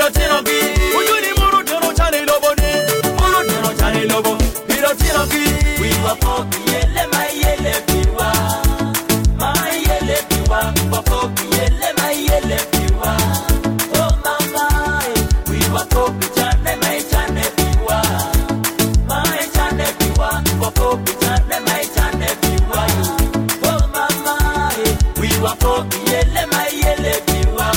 pilotino ki ujuni muru teno chane lobo ni muru teno chane lobo pilotino ki we wapo yele mayele piwa wapo yele mayele piwa oh mama we wapo chane mai chane piwa mai chane piwa wapo chane mai chane piwa oh mama we wapo yele mayele piwa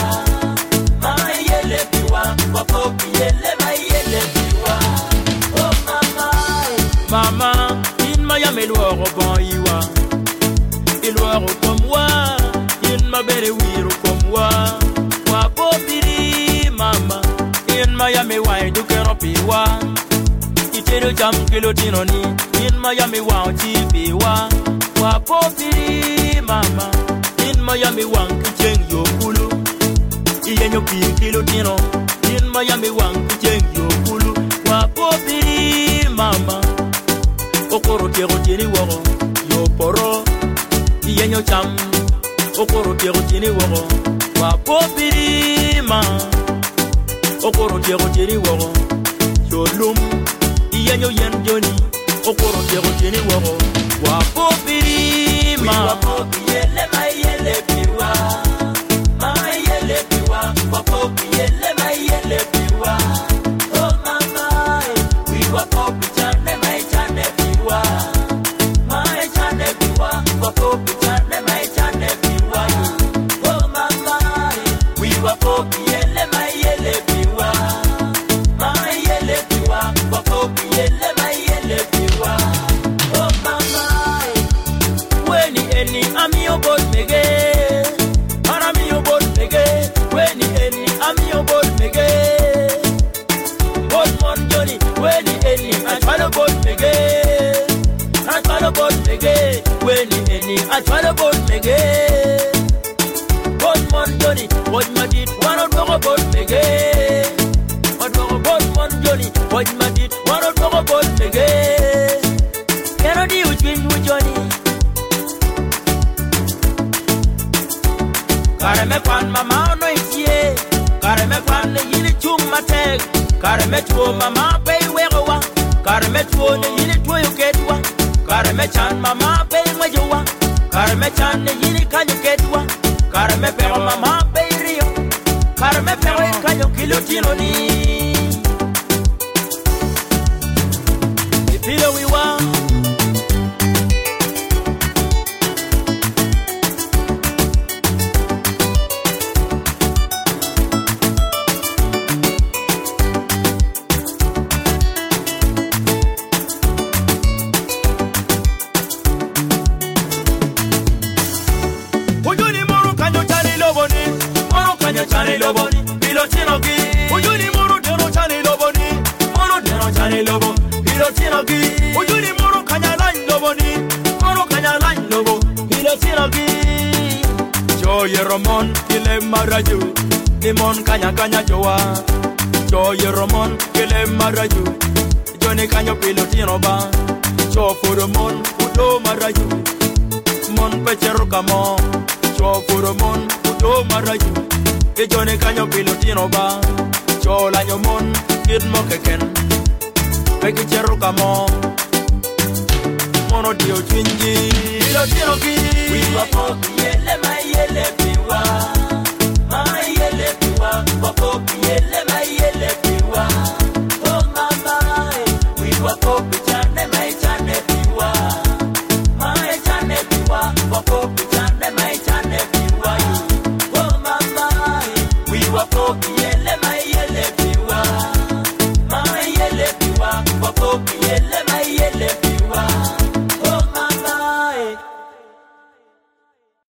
wapo yele mayele piwa oh mama in Miami luoro bon iwa iluoro comme moi in ma bere wiro comme moi wapo piri mama in Miami wine du kero piwa itero jam kilotino ni in Miami wa tipiwa wapo piri mama in Miami wang kicheng yo kulu iyenyo pi kilotino in Miami wang kicheng yo kulu wapo piri mama okoro tero tini woro yo poro iyenyo cham okoro tero tini woro wapo piri ma okoro tero tini woro yo lum iyenyo yen joni okoro tero tini woro wapo piri ma wapo yele mayele piwa mayele piwa wapo yele mayele piwa oh mama we wapo chane mai chane piwa mai chane piwa wapo chane mai chane piwa oh mama we wapo yele mayele piwa mayele piwa wapo yele mayele piwa oh mama when any amio bot mege amio bot mege when any amio bot mege bot mon joni when any atwalo bot mege when any atwalo bot mege bot mon joni what madit one of bot mege what bot mon joni what madit one of bot mege kero di uchwin joni kareme kwan mama no itie kareme kwan yini chung matek kareme tuo mama pe wewa kareme tuo ne yini tuo yokedwa kareme chan mama pe majuwa kareme chan ne yini kanyo kedwa kareme pe mama pe rio kareme pe kanyo kilotino ni ipilo wiwa chane loboni pilotino ki ujuni muru teno chane loboni muru teno chane lobo pilotino ki ujuni muru kanyalan loboni muru kanyalan lobo pilotino ki joye romon ile maraju limon kanya jowa joye romon ile maraju joni kanyo pilotino ba jo furomon udo maraju mon pecheru kamo jo furomon udo maraju ke jone kanyo pilotino ba chola nyomon kid mokeken peki cheru kamo mono dio twinji pilotino ki we wapo yele mayele